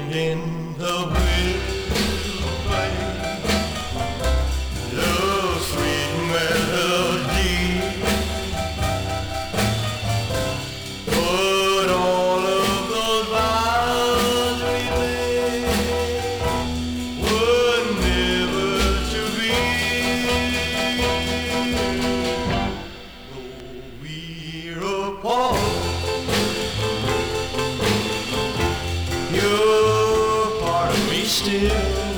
in the willow flame, the sweet melody. But all of those vows we made were never to be. Though we're apart, you're part of me still.